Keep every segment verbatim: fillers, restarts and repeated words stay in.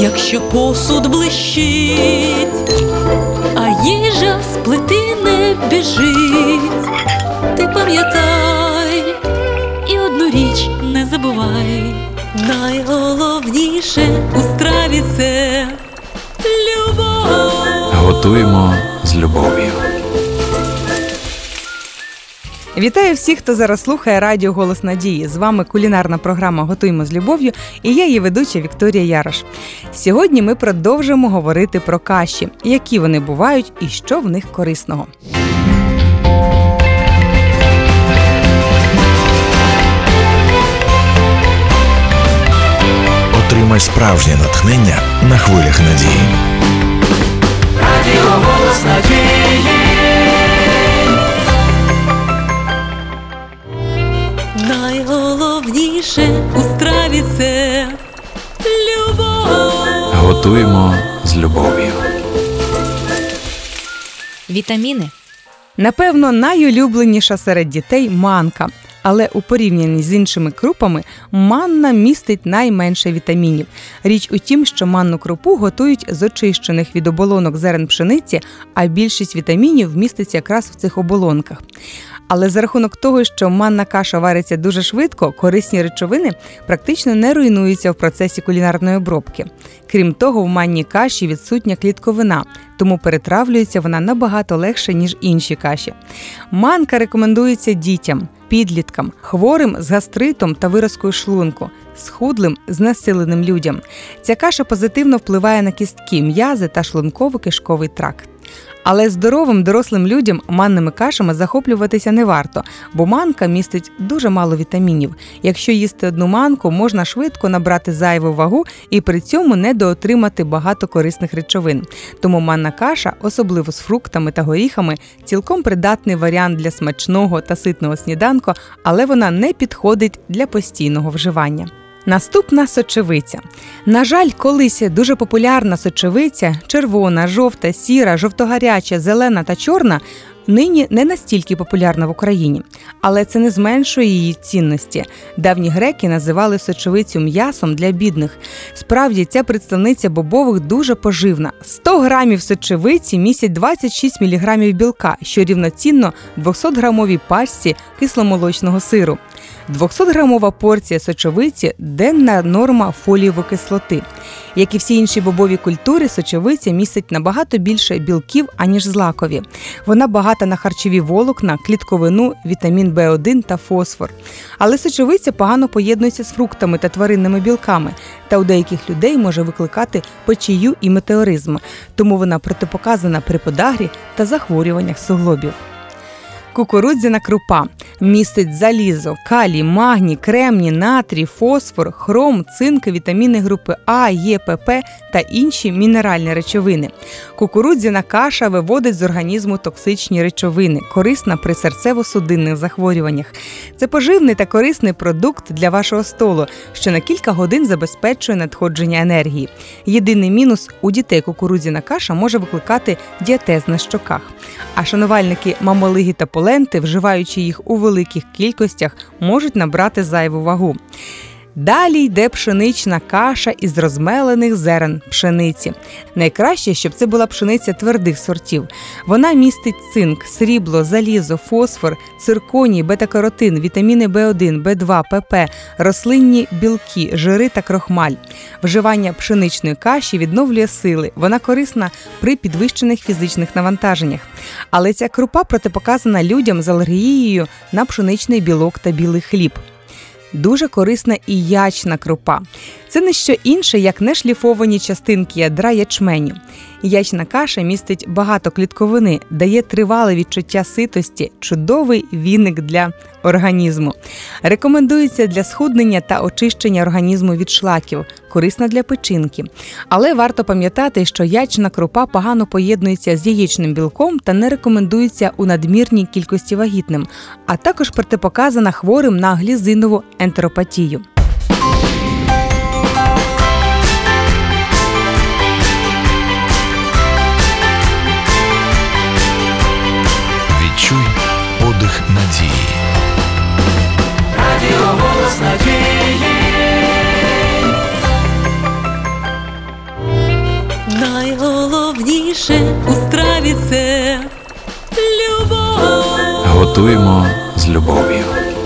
якщо посуд блищить, а їжа з плити не біжить. Ти пам'ятай і одну річ не забувай: найголовніше у страві – це любов. Готуємо з любов'ю. Вітаю всіх, хто зараз слухає радіо «Голос Надії». З вами кулінарна програма «Готуємо з любов'ю» і я її ведуча Вікторія Ярош. Сьогодні ми продовжимо говорити про каші, які вони бувають і що в них корисного. Отримай справжнє натхнення на хвилях надії. Радіо «Голос Надії». Найголовніше у страві – це любов. Готуємо з любов'ю. Вітаміни. Напевно, найулюбленіша серед дітей – манка. Але у порівнянні з іншими крупами манна містить найменше вітамінів. Річ у тім, що манну крупу готують з очищених від оболонок зерен пшениці, а більшість вітамінів міститься якраз в цих оболонках. Але за рахунок того, що манна каша вариться дуже швидко, корисні речовини практично не руйнуються в процесі кулінарної обробки. Крім того, в манній каші відсутня клітковина, тому перетравлюється вона набагато легше, ніж інші каші. Манка рекомендується дітям, підліткам, хворим з гастритом та виразкою шлунку, схудлим, знесиленим людям. Ця каша позитивно впливає на кістки, м'язи та шлунково-кишковий тракт. Але здоровим дорослим людям манними кашами захоплюватися не варто, бо манка містить дуже мало вітамінів. Якщо їсти одну манку, можна швидко набрати зайву вагу і при цьому недоотримати багато корисних речовин. Тому манна каша, особливо з фруктами та горіхами, цілком придатний варіант для смачного та ситного сніданку, але вона не підходить для постійного вживання. Наступна – сочевиця. На жаль, колись дуже популярна сочевиця – червона, жовта, сіра, жовтогаряча, зелена та чорна – нині не настільки популярна в Україні. Але це не зменшує її цінності. Давні греки називали сочевицю м'ясом для бідних. Справді, ця представниця бобових дуже поживна. сто грамів сочевиці містять двадцять шість міліграмів білка, що рівноцінно двохсотграмовій пачці кисломолочного сиру. двохсотграмова порція сочевиці – денна норма фолієвої кислоти. Як і всі інші бобові культури, сочевиця містить набагато більше білків, аніж злакові. Вона багата на харчові волокна, клітковину, вітамін Б один та фосфор. Але сочевиця погано поєднується з фруктами та тваринними білками, та у деяких людей може викликати печію і метеоризм, тому вона протипоказана при подагрі та захворюваннях суглобів. Кукурудзяна крупа містить залізо, калій, магній, кремній, натрій, фосфор, хром, цинк, вітаміни групи А, Е, ПП та інші мінеральні речовини. Кукурудзяна каша виводить з організму токсичні речовини, корисна при серцево-судинних захворюваннях. Це поживний та корисний продукт для вашого столу, що на кілька годин забезпечує надходження енергії. Єдиний мінус – у дітей кукурудзяна каша може викликати діатез на щоках. А шанувальники мамалиги та поленти, вживаючи їх у великих кількостях, можуть набрати зайву вагу. Далі йде пшенична каша із розмелених зерен пшениці. Найкраще, щоб це була пшениця твердих сортів. Вона містить цинк, срібло, залізо, фосфор, цирконій, бета-каротин, вітаміни Б один, Б два, ПП, рослинні білки, жири та крохмаль. Вживання пшеничної каші відновлює сили. Вона корисна при підвищених фізичних навантаженнях. Але ця крупа протипоказана людям з алергією на пшеничний білок та білий хліб. Дуже корисна і ячна крупа. Це не що інше, як нешліфовані частинки ядра ячменю. Ячна каша містить багато клітковини, дає тривале відчуття ситості, чудовий віник для організму. Рекомендується для схуднення та очищення організму від шлаків, корисна для печінки. Але варто пам'ятати, що ячна крупа погано поєднується з яєчним білком та не рекомендується у надмірній кількості вагітним, а також протипоказана хворим на глізинову ентеропатію. Відчуй подих надії. Радіо «Голос Надії». найголовніше у страві – це любов. Готуємо з любов'ю.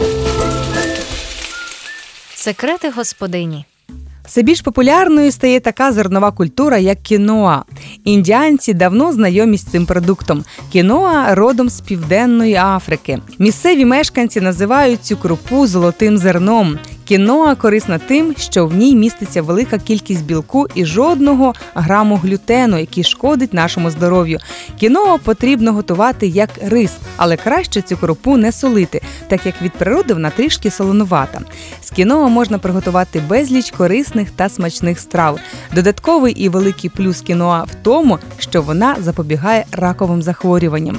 Секрети господині. Все більш популярною стає така зернова культура, як кіноа. Індіанці давно знайомі з цим продуктом. Кіноа родом з Південної Африки. Місцеві мешканці називають цю крупу золотим зерном. Кіноа корисна тим, що в ній міститься велика кількість білку і жодного граму глютену, який шкодить нашому здоров'ю. Кіноа потрібно готувати як рис, але краще цю крупу не солити, так як від природи вона трішки солонувата. З кіноа можна приготувати безліч корисних та смачних страв. Додатковий і великий плюс кіноа в тому, що вона запобігає раковим захворюванням.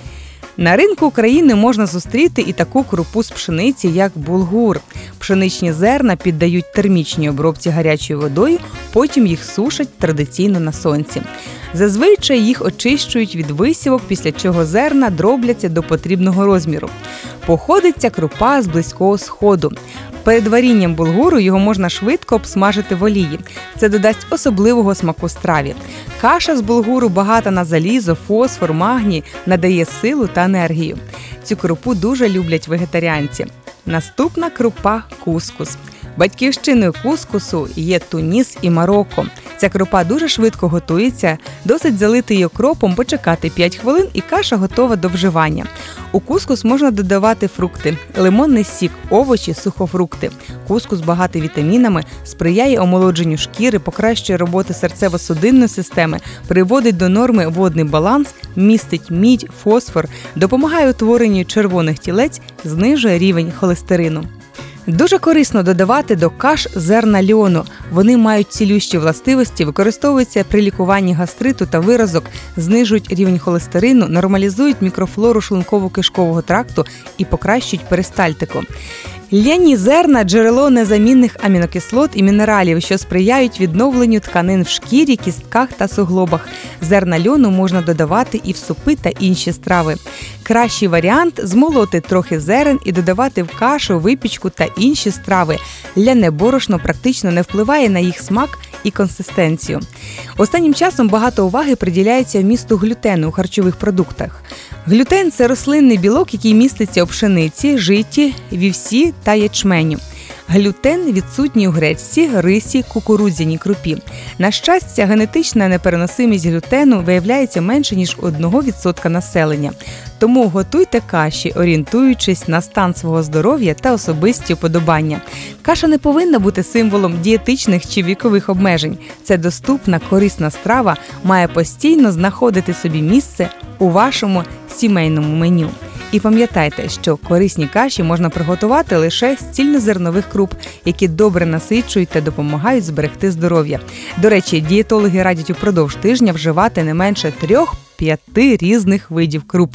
На ринку України можна зустріти і таку крупу з пшениці, як булгур. Пшеничні зерна піддають термічній обробці гарячою водою, потім їх сушать традиційно на сонці. Зазвичай їх очищують від висівок, після чого зерна дробляться до потрібного розміру. Походить ця крупа з Близького Сходу. Перед варінням булгуру його можна швидко обсмажити в олії. Це додасть особливого смаку страві. Каша з булгуру багата на залізо, фосфор, магній, надає силу та енергію. Цю крупу дуже люблять вегетаріанці. Наступна крупа – кускус. Батьківщиною кускусу є Туніс і Марокко. Ця крупа дуже швидко готується, досить залити її окропом, почекати п'ять хвилин і каша готова до вживання. У кускус можна додавати фрукти, лимонний сік, овочі, сухофрукти. Кускус багатий вітамінами, сприяє омолодженню шкіри, покращує роботу серцево-судинної системи, приводить до норми водний баланс, містить мідь, фосфор, допомагає утворенню червоних тілець, знижує рівень холестерину. Дуже корисно додавати до каш зерна льону. Вони мають цілющі властивості, використовуються при лікуванні гастриту та виразок, знижують рівень холестерину, нормалізують мікрофлору шлунково-кишкового тракту і покращують перистальтику. Льняні зерна – джерело незамінних амінокислот і мінералів, що сприяють відновленню тканин в шкірі, кістках та суглобах. Зерна льону можна додавати і в супи та інші страви. Кращий варіант – змолоти трохи зерен і додавати в кашу, випічку та інші страви. Ляне борошно практично не впливає на їх смак і консистенцію. Останнім часом багато уваги приділяється вмісту глютену у харчових продуктах. Глютен – це рослинний білок, який міститься у пшениці, житі, вівсі та ячменю. Глютен відсутній у гречці, рисі, кукурудзяній крупі. На щастя, генетична непереносимість глютену виявляється менше, ніж одного відсотка населення. Тому готуйте каші, орієнтуючись на стан свого здоров'я та особисті вподобання. Каша не повинна бути символом дієтичних чи вікових обмежень. Це доступна, корисна страва, має постійно знаходити собі місце у вашому сімейному меню. І пам'ятайте, що корисні каші можна приготувати лише з цільнозернових круп, які добре насичують та допомагають зберегти здоров'я. До речі, дієтологи радять упродовж тижня вживати не менше трьох-п'яти різних видів круп.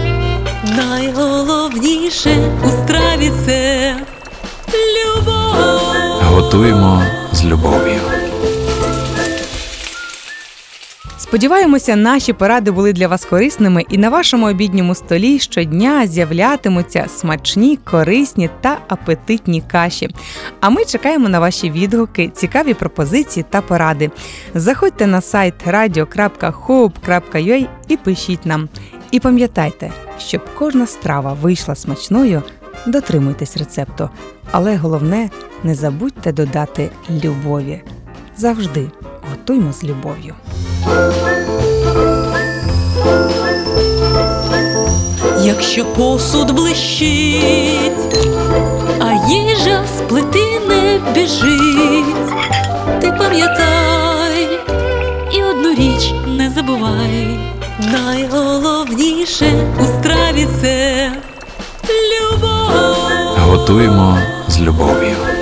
Найголовніше у страві – це любов. Готуємо з любов'ю. Сподіваємося, наші поради були для вас корисними і на вашому обідньому столі щодня з'являтимуться смачні, корисні та апетитні каші. А ми чекаємо на ваші відгуки, цікаві пропозиції та поради. Заходьте на сайт радіо крапка хоуп крапка ю а і пишіть нам. І пам'ятайте, щоб кожна страва вийшла смачною, дотримуйтесь рецепту. Але головне, не забудьте додати любові. Завжди готуймо з любов'ю. Якщо посуд блищить, а їжа з плити не біжить, ти пам'ятай і одну річ не забувай. Найголовніше у страві – це любов. Готуємо з любов'ю.